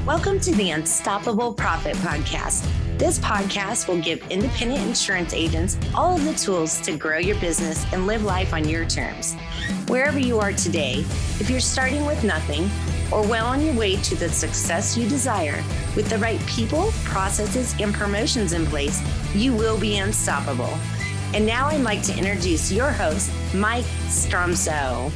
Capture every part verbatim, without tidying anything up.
Welcome to the Unstoppable Profit Podcast. This podcast will give independent insurance agents all of the tools to grow your business and live life on your terms. Wherever you are today, if you're starting with nothing or well on your way to the success you desire, with the right people, processes, and promotions in place, you will be unstoppable. And now I'd like to introduce your host, Mike Stromsoe.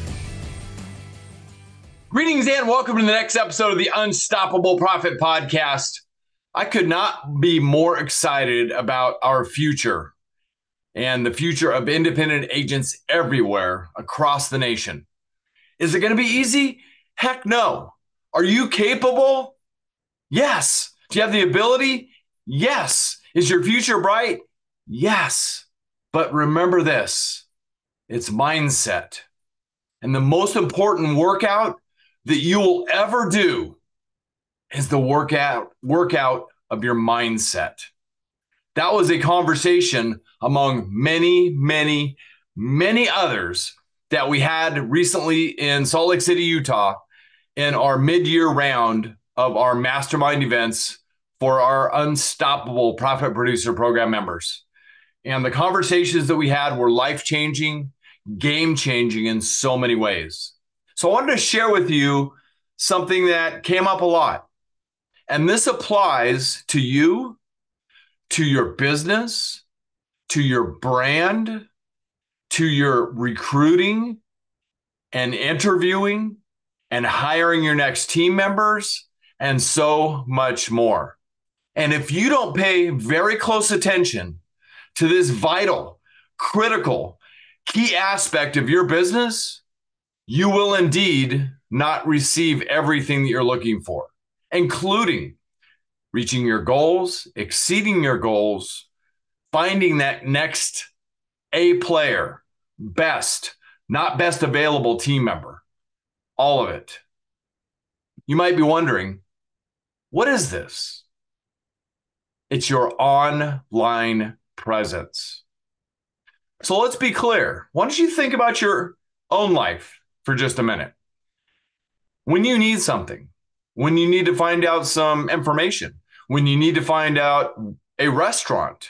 Greetings and welcome to the next episode of the Unstoppable Profit Podcast. I could not be more excited about our future and the future of independent agents everywhere across the nation. Is it going to be easy? Heck no. Are you capable? Yes. Do you have the ability? Yes. Is your future bright? Yes. But remember this, it's mindset. And the most important workout that you will ever do is the workout workout of your mindset. That was a conversation among many, many, many others that we had recently in Salt Lake City, Utah, in our mid-year round of our mastermind events for our Unstoppable Profit Producer Program members. And the conversations that we had were life-changing, game-changing in so many ways. So I wanted to share with you something that came up a lot. And this applies to you, to your business, to your brand, to your recruiting and interviewing and hiring your next team members, and so much more. And if you don't pay very close attention to this vital, critical, key aspect of your business, you will indeed not receive everything that you're looking for, including reaching your goals, exceeding your goals, finding that next A player, best, not best available team member, all of it. You might be wondering, what is this? It's your online presence. So let's be clear. Why don't you think about your own life for just a minute? When you need something, when you need to find out some information, when you need to find out a restaurant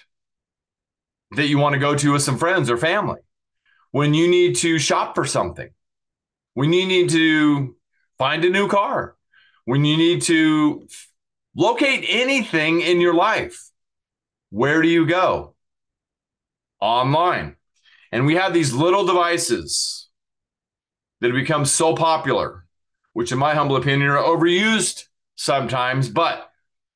that you want to go to with some friends or family, when you need to shop for something, when you need to find a new car, when you need to locate anything in your life, where do you go? Online. And we have these little devices that have become so popular, which in my humble opinion are overused sometimes, but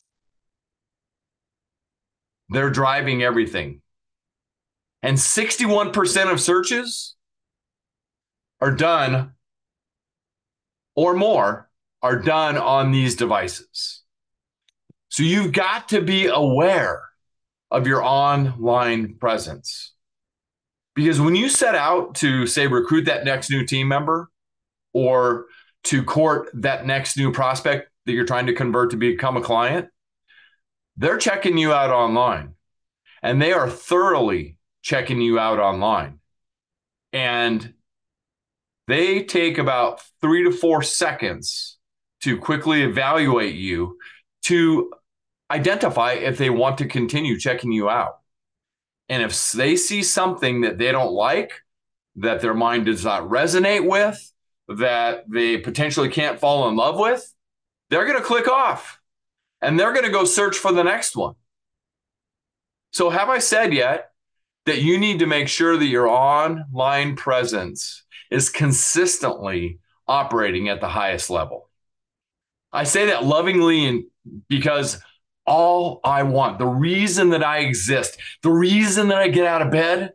they're driving everything. And sixty-one percent of searches are done, or more, are done on these devices. So you've got to be aware of your online presence. Because when you set out to, say, recruit that next new team member or to court that next new prospect that you're trying to convert to become a client, they're checking you out online. And they are thoroughly checking you out online. And they take about three to four seconds to quickly evaluate you to identify if they want to continue checking you out. And if they see something that they don't like, that their mind does not resonate with, that they potentially can't fall in love with, they're going to click off and they're going to go search for the next one. So have I said yet that you need to make sure that your online presence is consistently operating at the highest level? I say that lovingly and because all I want, the reason that I exist, the reason that I get out of bed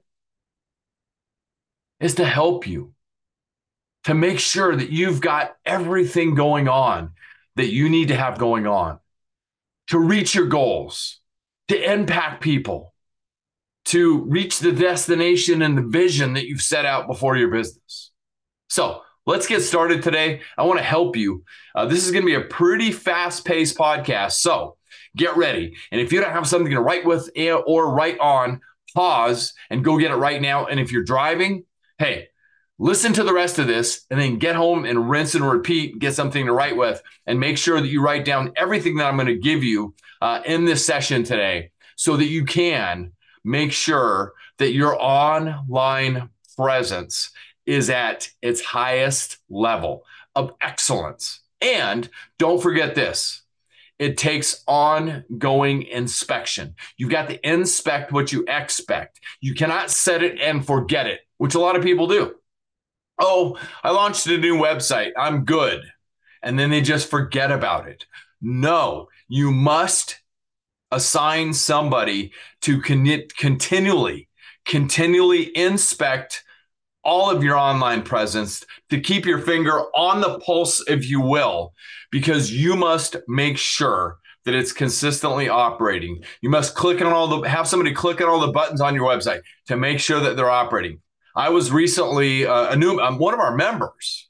is to help you, to make sure that you've got everything going on that you need to have going on, to reach your goals, to impact people, to reach the destination and the vision that you've set out before your business. So let's get started today. I want to help you. Uh, this is going to be a pretty fast-paced podcast. So get ready. And if you don't have something to write with or write on, pause and go get it right now. And if you're driving, hey, Listen to the rest of this and then get home and rinse and repeat, get something to write with, and make sure that you write down everything that I'm going to give you uh, in this session today so that you can make sure that your online presence is at its highest level of excellence. And don't forget this. It takes ongoing inspection. You've got to inspect what you expect. You cannot set it and forget it, which a lot of people do. Oh, I launched a new website. I'm good. And then they just forget about it. No, you must assign somebody to con- continually, continually inspect all of your online presence, to keep your finger on the pulse, if you will, because you must make sure that it's consistently operating. You must click on all the, have somebody click on all the buttons on your website to make sure that they're operating. I was recently uh, a new um, one of our members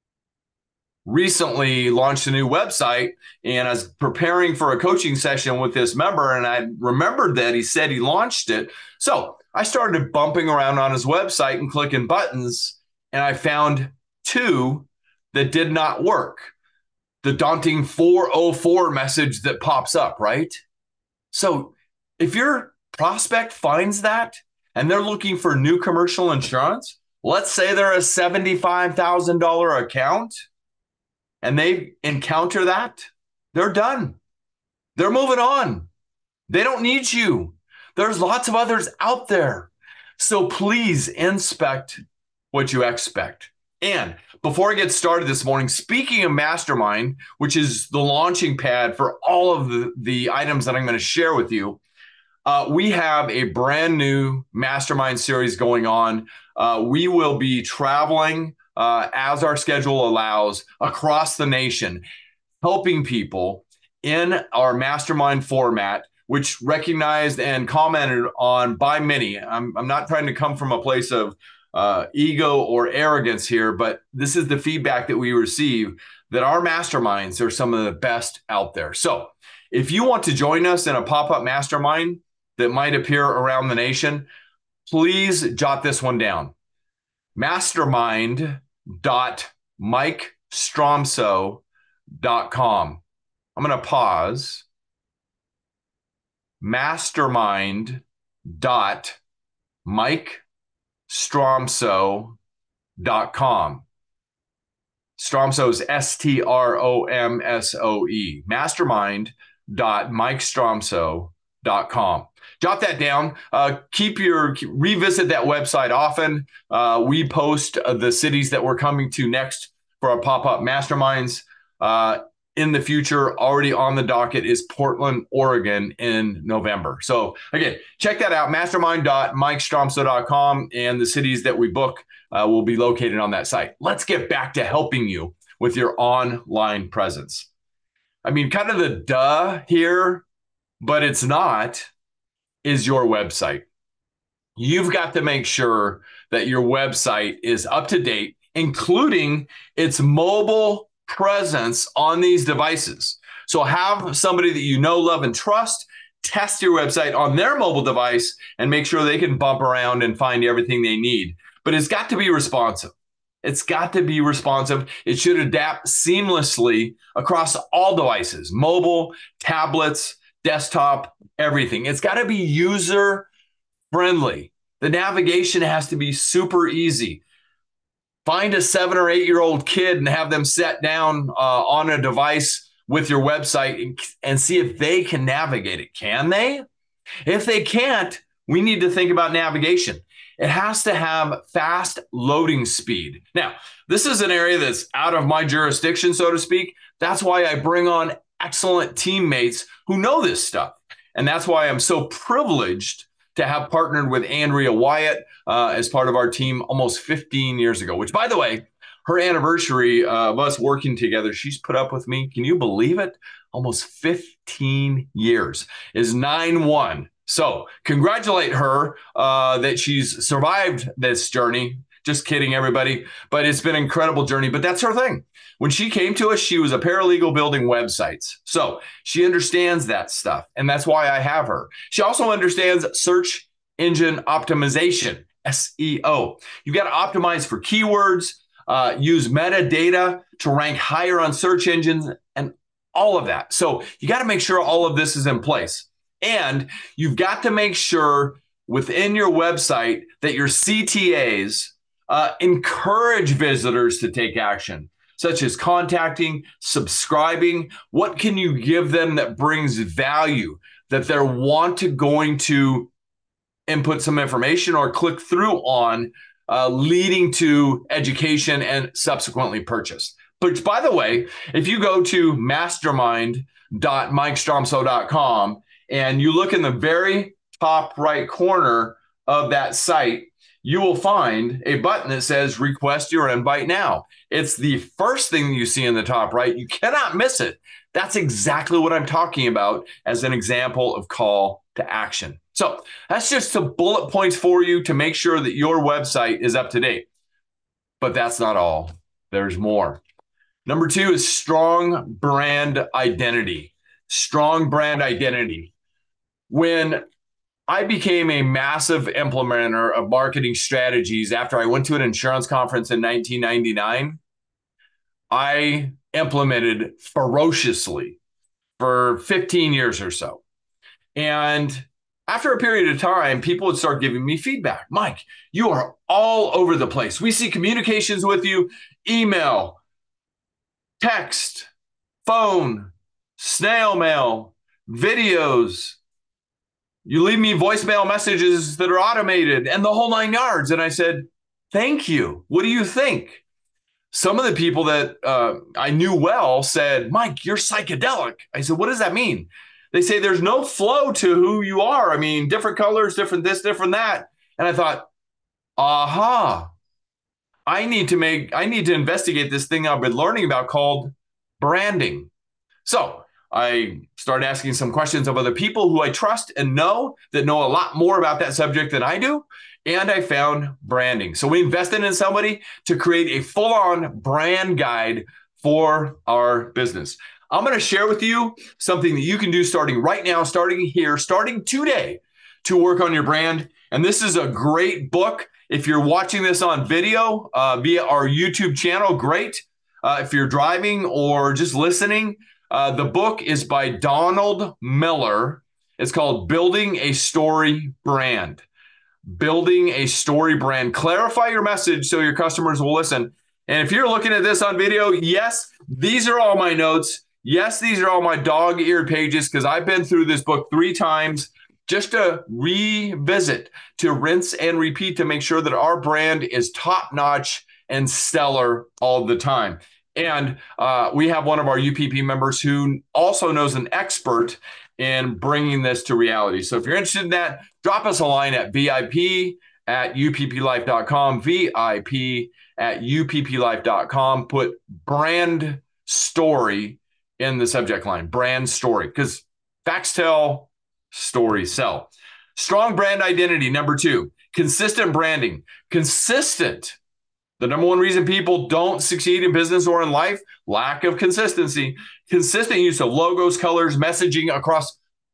recently launched a new website, and I was preparing for a coaching session with this member, and I remembered that he said he launched it. So I started bumping around on his website and clicking buttons, and I found two that did not work. The daunting four oh four message that pops up, right? So if your prospect finds that and they're looking for new commercial insurance, let's say they're a seventy-five thousand dollars account, and they encounter that, they're done. They're moving on. They don't need you. There's lots of others out there. So please inspect what you expect. And before I get started this morning, speaking of Mastermind, which is the launching pad for all of the, the items that I'm going to share with you, uh, we have a brand new Mastermind series going on. Uh, we will be traveling uh, as our schedule allows across the nation, helping people in our Mastermind format, which recognized and commented on by many. I'm, I'm not trying to come from a place of uh, ego or arrogance here, but this is the feedback that we receive, that our masterminds are some of the best out there. So if you want to join us in a pop-up mastermind that might appear around the nation, please jot this one down. mastermind dot mike stromsoe dot com. I'm going to pause. mastermind dot mike stromsoe dot com. Stromsoe is S T R O M S O E. mastermind dot mike stromsoe dot com. Jot that down. Uh, keep your revisit that website often. Uh, we post uh, the cities that we're coming to next for our pop-up masterminds. Uh, in the future, already on the docket is Portland, Oregon in November. So again, check that out, mastermind dot mike stromsoe dot com, and the cities that we book uh, will be located on that site. Let's get back to helping you with your online presence. I mean, kind of the duh here, but it's not, is your website. You've got to make sure that your website is up to date, including its mobile presence on these devices. So have somebody that you know, love, and trust test your website on their mobile device and make sure they can bump around and find everything they need. But it's got to be responsive. It's got to be responsive. It should adapt seamlessly across all devices, mobile, tablets, desktop, everything. It's got to be user friendly. The navigation has to be super easy. Find a seven or eight year old kid and have them sit down uh, on a device with your website and, and see if they can navigate it. Can they? If they can't, we need to think about navigation. It has to have fast loading speed. Now, this is an area that's out of my jurisdiction, so to speak. That's why I bring on excellent teammates who know this stuff. And that's why I'm so privileged to have partnered with Andrea Wyatt uh, as part of our team almost fifteen years ago, which, by the way, her anniversary uh, of us working together, she's put up with me. Can you believe it? Almost fifteen years is nine one. So congratulate her uh, that she's survived this journey. Just kidding, everybody. But it's been an incredible journey. But that's her thing. When she came to us, she was a paralegal building websites. So she understands that stuff. And that's why I have her. She also understands search engine optimization. S E O. You've got to optimize for keywords, uh, use metadata to rank higher on search engines, and all of that. So you got to make sure all of this is in place. And you've got to make sure within your website that your C T As uh, encourage visitors to take action, such as contacting, subscribing. What can you give them that brings value, that they're want to going to input some information or click through on, uh, leading to education and subsequently purchase. But by the way, if you go to mastermind dot mike stromsoe dot com and you look in the very top right corner of that site, you will find a button that says request your invite now. It's the first thing you see in the top right. You cannot miss it. That's exactly what I'm talking about as an example of call to action. So that's just some bullet points for you to make sure that your website is up to date. But that's not all. There's more. Number two is strong brand identity. Strong brand identity. When I became a massive implementer of marketing strategies after I went to an insurance conference in nineteen ninety-nine, I implemented ferociously for fifteen years or so. And after a period of time, people would start giving me feedback. Mike, you are all over the place. We see communications with you, email, text, phone, snail mail, videos. You leave me voicemail messages that are automated and the whole nine yards. And I said, thank you. What do you think? Some of the people that uh, I knew well said, Mike, you're psychedelic. I said, what does that mean? They say there's no flow to who you are. I mean, different colors, different this, different that. And I thought, aha, I need to make, I need to investigate this thing I've been learning about called branding. So I started asking some questions of other people who I trust and know that know a lot more about that subject than I do. And I found branding. So we invested in somebody to create a full-on brand guide for our business. I'm going to share with you something that you can do starting right now, starting here, starting today to work on your brand. And this is a great book. If you're watching this on video uh, via our YouTube channel, great. Uh, if you're driving or just listening, uh, the book is by Donald Miller. It's called Building a Story Brand. Building a Story Brand. Clarify your message so your customers will listen. And if you're looking at this on video, yes, these are all my notes. Yes, these are all my dog-eared pages because I've been through this book three times just to revisit, to rinse and repeat to make sure that our brand is top-notch and stellar all the time. And uh, we have one of our U P P members who also knows an expert in bringing this to reality. So if you're interested in that, drop us a line at V I P at U P P life dot com, V I P at U P P life dot com. Put brand story in the subject line, brand story, because facts tell, stories sell. Strong brand identity, number two, consistent branding. Consistent. The number one reason people don't succeed in business or in life, lack of consistency. Consistent use of logos, colors, messaging across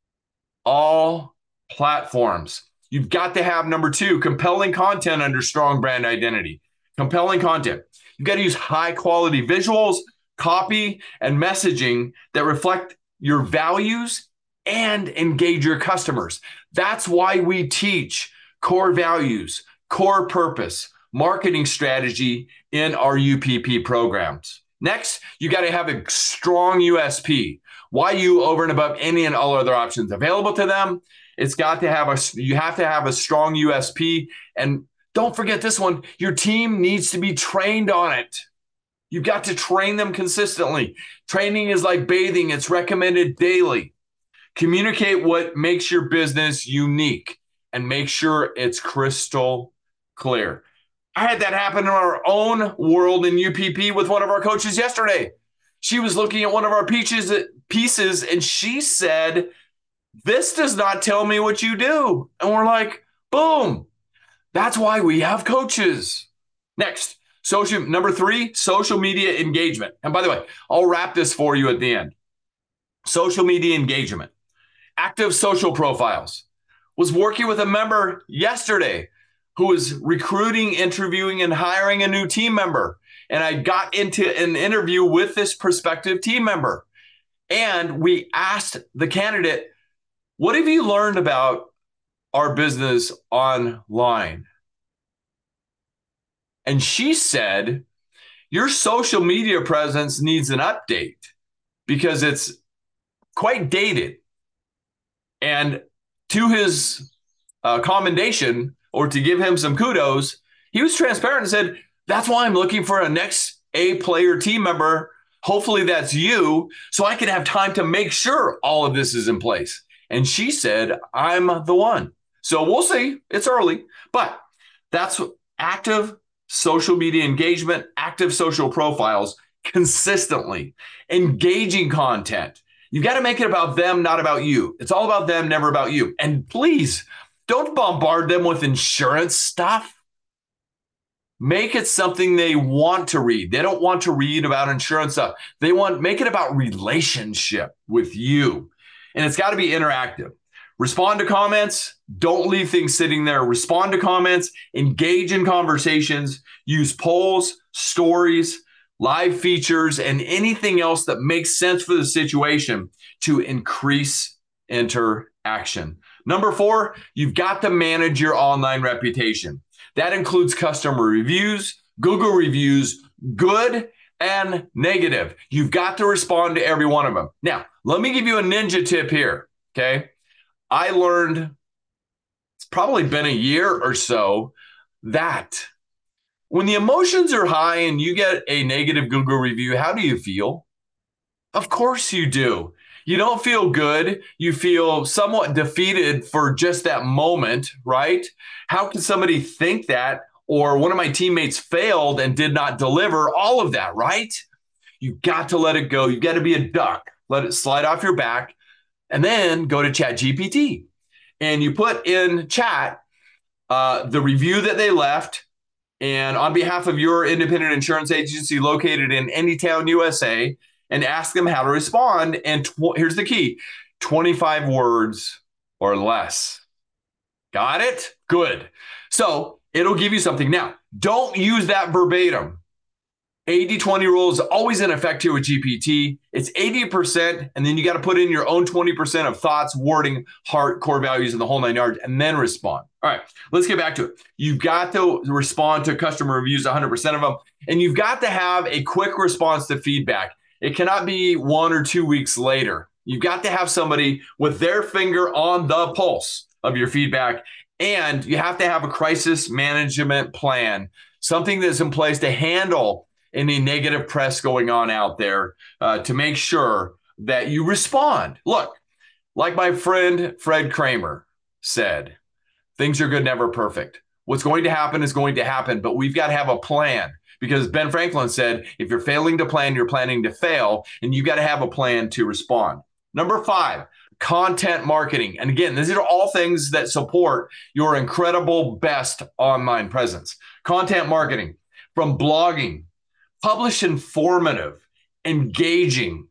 all platforms. You've got to have number two, compelling content under strong brand identity. Compelling content. You've got to use high quality visuals, copy, and messaging that reflect your values and engage your customers. That's why we teach core values, core purpose, marketing strategy in our U P P programs. Next, you got to have a strong U S P. Why you over and above any and all other options available to them? It's got to have a, you have to have a strong U S P. And don't forget this one, your team needs to be trained on it. You've got to train them consistently. Training is like bathing. It's recommended daily. Communicate what makes your business unique and make sure it's crystal clear. I had that happen in our own world in U P P with one of our coaches yesterday. She was looking at one of our pieces, pieces and she said, this does not tell me what you do. And we're like, boom. That's why we have coaches. Next, social number three, social media engagement. And by the way, I'll wrap this for you at the end. Social media engagement. Active social profiles. Was working with a member yesterday. who was recruiting, interviewing, and hiring a new team member. And I got into an interview with this prospective team member. And we asked the candidate, what have you learned about our business online? And she said, your social media presence needs an update because it's quite dated. And to his uh, commendation, or to give him some kudos, he was transparent and said, that's why I'm looking for a next A player team member. Hopefully that's you, so I can have time to make sure all of this is in place. And she said, I'm the one. So we'll see. It's early, but that's active social media engagement, active social profiles, consistently engaging content. You got to make it about them, not about you. It's all about them, never about you. And please don't bombard them with insurance stuff. Make it something they want to read. They don't want to read about insurance stuff. They want, make it about relationship with you. And it's got to be interactive. Respond to comments. Don't leave things sitting there. Respond to comments. Engage in conversations. Use polls, stories, live features, and anything else that makes sense for the situation to increase interaction. Number four, you've got to manage your online reputation. That includes customer reviews, Google reviews, good and negative. You've got to respond to every one of them. Now, let me give you a ninja tip here, okay? I learned, it's probably been a year or so, that when the emotions are high and you get a negative Google review, how do you feel? Of course you do. You don't feel good. You feel somewhat defeated for just that moment, right? How can somebody think that? Or one of my teammates failed and did not deliver, all of that, right? You've got to let it go. You've got to be a duck. Let it slide off your back. And then go to ChatGPT. And you put in chat uh, the review that they left. And on behalf of your independent insurance agency located in any town, U S A, and ask them how to respond. And tw- here's the key, twenty-five words or less. Got it? Good. So it'll give you something. Now, don't use that verbatim. eighty twenty rule is always in effect here with G P T. It's eighty percent, and then you got to put in your own twenty percent of thoughts, wording, heart, core values, and the whole nine yards, and then respond. All right, let's get back to it. You've got to respond to customer reviews, one hundred percent of them, and you've got to have a quick response to feedback. It cannot be one or two weeks later. You've got to have somebody with their finger on the pulse of your feedback, and you have to have a crisis management plan, something that's in place to handle any negative press going on out there uh, to make sure that you respond. Look, like my friend Fred Kramer said, things are good, never perfect. What's going to happen is going to happen, but we've got to have a plan. Because Ben Franklin said, if you're failing to plan, you're planning to fail, and you got to have a plan to respond. Number five, content marketing. And again, these are all things that support your incredible best online presence. Content marketing, from blogging, publish informative, engaging,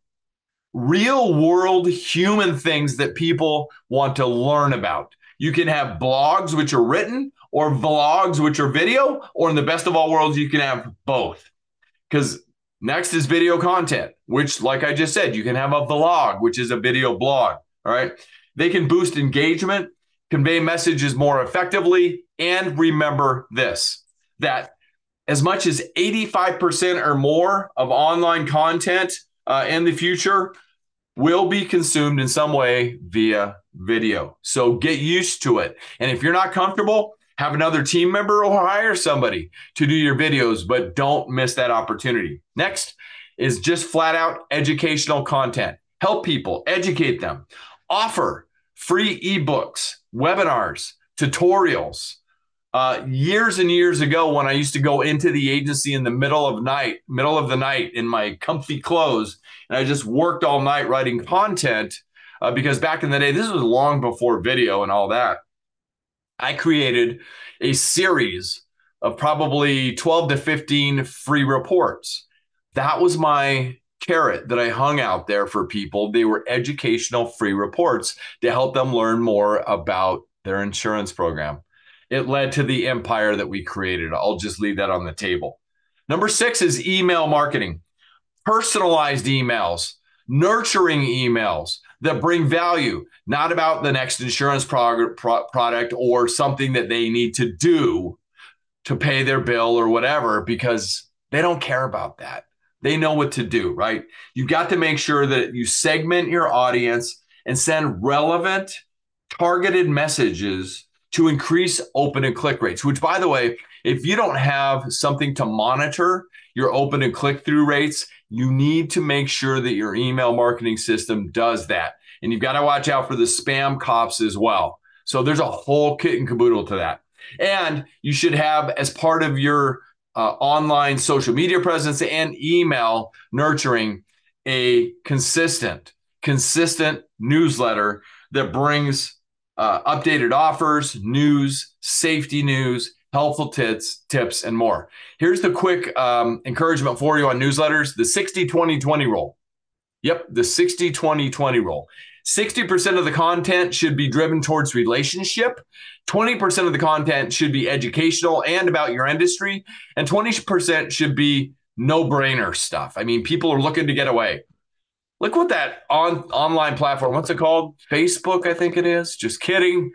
real world human things that people want to learn about. You can have blogs, which are written, or vlogs, which are video, or in the best of all worlds, you can have both. Because next is video content, which, like I just said, you can have a vlog, which is a video blog. All right. They can boost engagement, convey messages more effectively, and remember this, that as much as eighty-five percent or more of online content uh, in the future will be consumed in some way via video. So get used to it. And if you're not comfortable, have another team member or hire somebody to do your videos, but don't miss that opportunity. Next is just flat out educational content. Help people, educate them, offer free ebooks, webinars, tutorials. Uh, years and years ago, when I used to go into the agency in the middle of night, middle of the night in my comfy clothes, and I just worked all night writing content uh, because back in the day, this was long before video and all that. I created a series of probably twelve to fifteen free reports. That was my carrot that I hung out there for people. They were educational free reports to help them learn more about their insurance program. it led to the empire that we created. I'll just leave that on the table. Number six is email marketing. Personalized emails, nurturing emails that bring value, not about the next insurance prog- pro- product or something that they need to do to pay their bill or whatever, because they don't care about that. They know what to do, right? You've got to make sure that you segment your audience and send relevant, targeted messages to increase open and click rates, which, by the way, if you don't have something to monitor your open and click through rates, you need to make sure that your email marketing system does that. And you've got to watch out for the spam cops as well. So there's a whole kit and caboodle to that. And you should have, as part of your uh, online social media presence and email nurturing, a consistent, consistent newsletter that brings uh, updated offers, news, safety news, helpful tips, tips, and more. Here's the quick um, encouragement for you on newsletters, the sixty twenty twenty rule. Yep, the sixty twenty twenty rule. sixty percent of the content should be driven towards relationship. twenty percent of the content should be educational and about your industry. And twenty percent should be no-brainer stuff. I mean, people are looking to get away. Look what that on online platform, what's it called? Facebook, I think it is. Just kidding.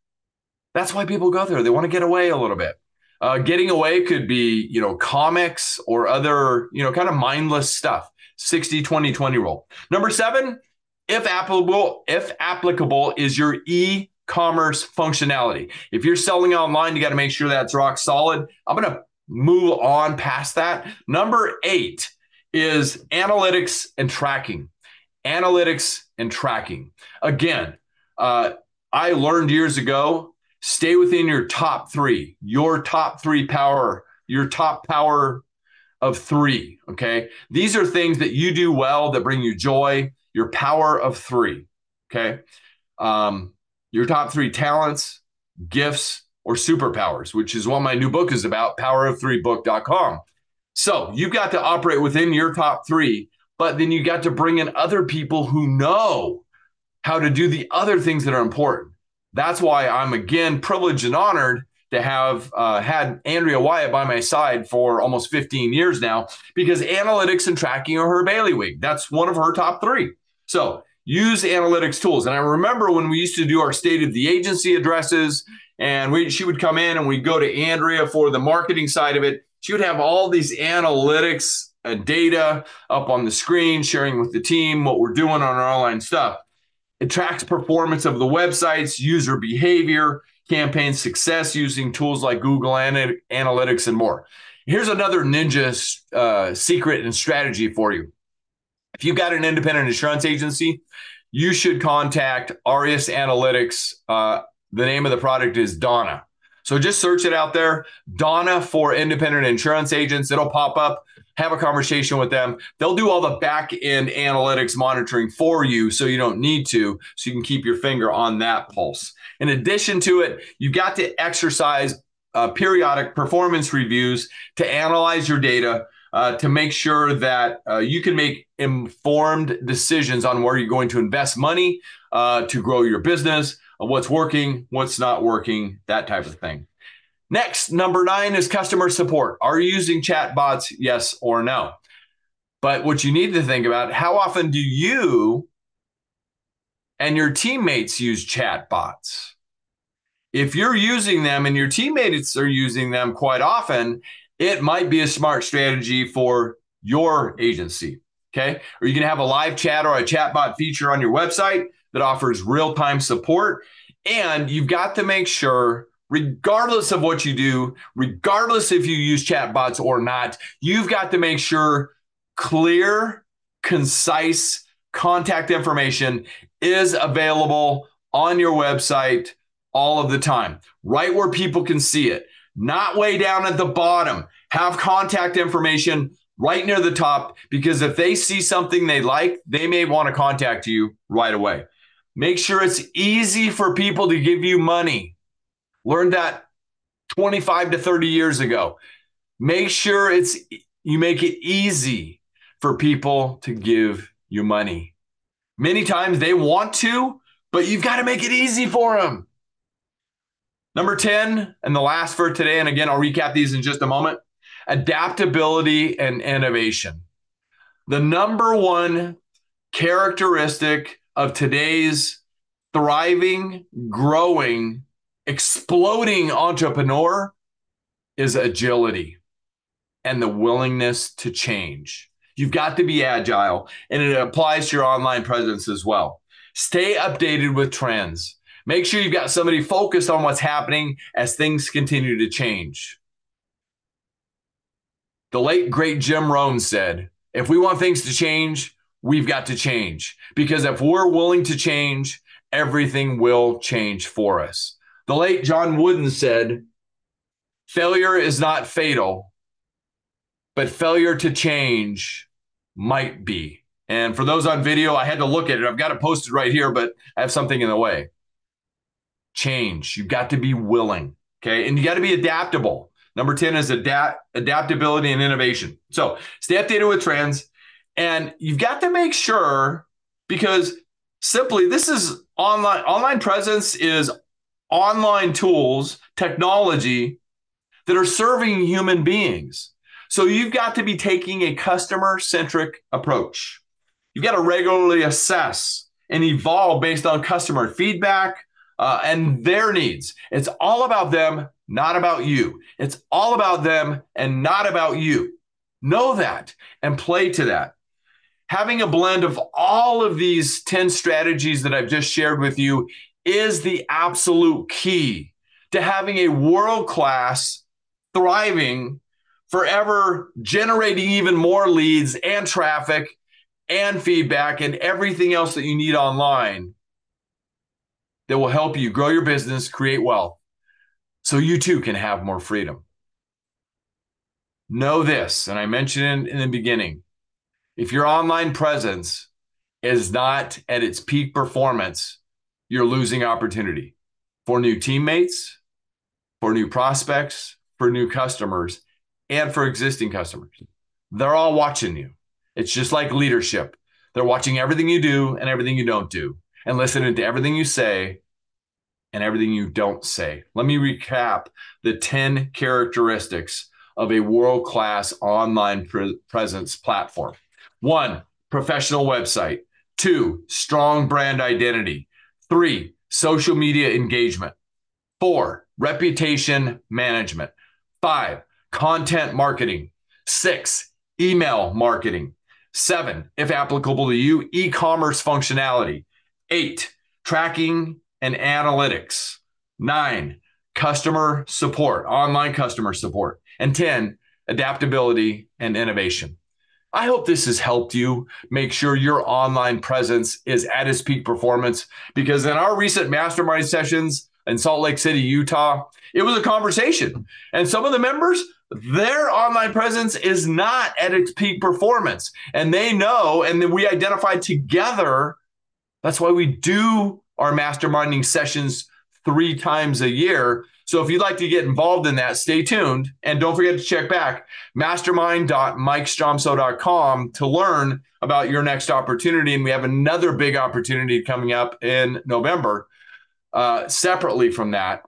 That's why people go there. They want to get away a little bit. Uh, getting away could be, you know, comics or other, you know, kind of mindless stuff. sixty twenty twenty rule. Number seven, if applicable, if applicable, is your e-commerce functionality. If you're selling online, you got to make sure that's rock solid. I'm going to move on past that. Number eight is analytics and tracking. Analytics and tracking. Again, uh, I learned years ago, stay within your top three, your top three power, your top power of three, okay? These are things that you do well that bring you joy, your power of three, okay? Um, your top three talents, gifts, or superpowers, which is what my new book is about, power of three book dot com. So you've got to operate within your top three, but then you got to bring in other people who know how to do the other things that are important. That's why I'm, again, privileged and honored to have uh, had Andrea Wyatt by my side for almost fifteen years now, because analytics and tracking are her bailiwick. That's one of her top three. So use analytics tools. And I remember when we used to do our state of the agency addresses, and we, she would come in and we'd go to Andrea for the marketing side of it. She would have all these analytics uh, data up on the screen, sharing with the team what we're doing on our online stuff. It tracks performance of the websites, user behavior, campaign success using tools like Google Analytics and more. Here's another ninja uh, secret and strategy for you. If you've got an independent insurance agency, you should contact Arias Analytics. Uh, the name of the product is Donna. So just search it out there, Donna for independent insurance agents. It'll pop up. Have a conversation with them. They'll do all the back end analytics monitoring for you so you don't need to, so you can keep your finger on that pulse. In addition to it, you've got to exercise uh, periodic performance reviews to analyze your data, uh, to make sure that uh, you can make informed decisions on where you're going to invest money uh, to grow your business, uh, what's working, what's not working, that type of thing. Next, number nine is customer support. Are you using chatbots? Yes or no? But what you need to think about, how often do you and your teammates use chatbots? If you're using them and your teammates are using them quite often, it might be a smart strategy for your agency, okay? Or you can have a live chat or a chatbot feature on your website that offers real-time support. And you've got to make sure, regardless of what you do, regardless if you use chatbots or not, you've got to make sure clear, concise contact information is available on your website all of the time, right where people can see it, not way down at the bottom. Have contact information right near the top, because if they see something they like, they may want to contact you right away. Make sure it's easy for people to give you money. Learned that twenty-five to thirty years ago. Make sure it's you make it easy for people to give you money. Many times they want to, but you've got to make it easy for them. Number ten, and the last for today, and again, I'll recap these in just a moment, adaptability and innovation. The number one characteristic of today's thriving, growing, exploding entrepreneur is agility and the willingness to change. You've got to be agile, and it applies to your online presence as well. Stay updated with trends. Make sure you've got somebody focused on what's happening as things continue to change. The late, great Jim Rohn said, if we want things to change, we've got to change. Because if we're willing to change, everything will change for us. The late John Wooden said, failure is not fatal, but failure to change might be. And for those on video, I had to look at it. I've got it posted right here, but I have something in the way. Change. You've got to be willing, okay? And you got to be adaptable. Number ten is adapt adaptability and innovation. So stay updated with trends, and you've got to make sure, because simply this is online. Online presence is online tools, technology that are serving human beings. So you've got to be taking a customer-centric approach. You've got to regularly assess and evolve based on customer feedback uh, and their needs. It's all about them, not about you. It's all about them and not about you. Know that and play to that. Having a blend of all of these ten strategies that I've just shared with you is the absolute key to having a world-class, thriving, forever generating even more leads and traffic and feedback and everything else that you need online that will help you grow your business, create wealth, so you too can have more freedom. Know this, and I mentioned it in the beginning, if your online presence is not at its peak performance, you're losing opportunity for new teammates, for new prospects, for new customers, and for existing customers. They're all watching you. It's just like leadership. They're watching everything you do and everything you don't do, and listening to everything you say and everything you don't say. Let me recap the ten characteristics of a world-class online pre- presence platform. One, professional website. Two, strong brand identity. Three, social media engagement. Four, reputation management. Five, content marketing. Six, email marketing. Seven, if applicable to you, e-commerce functionality. Eight, tracking and analytics. Nine, customer support, online customer support. And ten, adaptability and innovation. I hope this has helped you make sure your online presence is at its peak performance, because in our recent mastermind sessions in Salt Lake City, Utah, it was a conversation. And some of the members, their online presence is not at its peak performance. And they know, and then we identified together, that's why we do our masterminding sessions three times a year. So if you'd like to get involved in that, stay tuned. And don't forget to check back mastermind dot mike stromsoe dot com to learn about your next opportunity. And we have another big opportunity coming up in November uh, separately from that.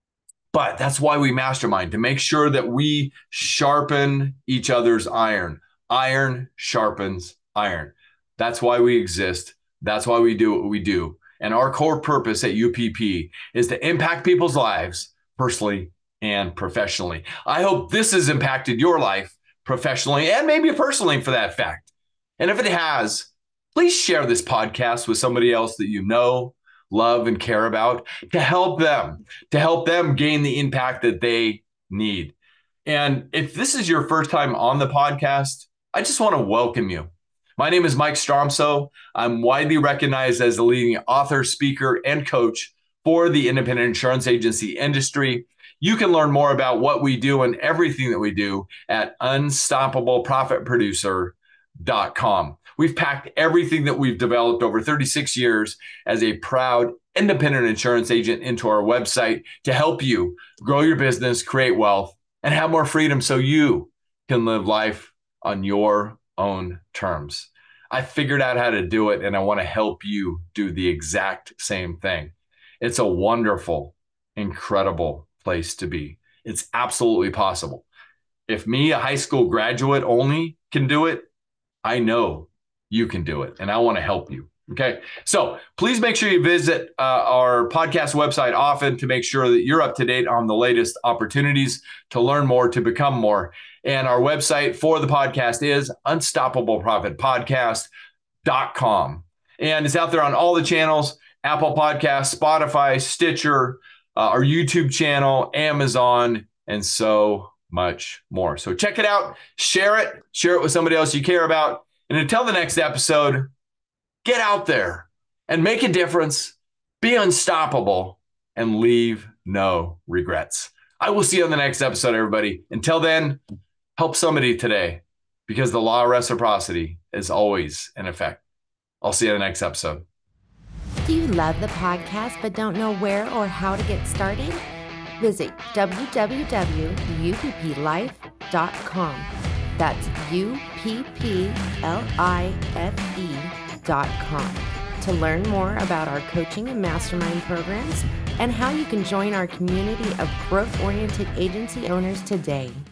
But that's why we mastermind, to make sure that we sharpen each other's iron. Iron sharpens iron. That's why we exist. That's why we do what we do. And our core purpose at U P P is to impact people's lives personally and professionally. I hope this has impacted your life professionally and maybe personally, for that fact. And if it has, please share this podcast with somebody else that you know, love, and care about, to help them, to help them gain the impact that they need. And if this is your first time on the podcast, I just want to welcome you. My name is Mike Stromsoe. I'm widely recognized as a leading author, speaker, and coach for the independent insurance agency industry. You can learn more about what we do and everything that we do at unstoppable profit producer dot com. We've packed everything that we've developed over thirty-six years as a proud independent insurance agent into our website to help you grow your business, create wealth, and have more freedom so you can live life on your own terms. I figured out how to do it, and I want to help you do the exact same thing. It's a wonderful, incredible place to be. It's absolutely possible. If me, a high school graduate only, can do it, I know you can do it, and I want to help you. Okay, so please make sure you visit uh, our podcast website often to make sure that you're up to date on the latest opportunities to learn more, to become more. And our website for the podcast is unstoppable profit podcast dot com. And it's out there on all the channels: Apple Podcasts, Spotify, Stitcher, uh, our YouTube channel, Amazon, and so much more. So check it out, share it, share it with somebody else you care about. And until the next episode, get out there and make a difference, be unstoppable, and leave no regrets. I will see you on the next episode, everybody. Until then, help somebody today, because the law of reciprocity is always in effect. I'll see you in the next episode. Do you love the podcast but don't know where or how to get started? Visit w w w dot u p p life dot com. That's U P P L I F E dot com to learn more about our coaching and mastermind programs and how you can join our community of growth-oriented agency owners today.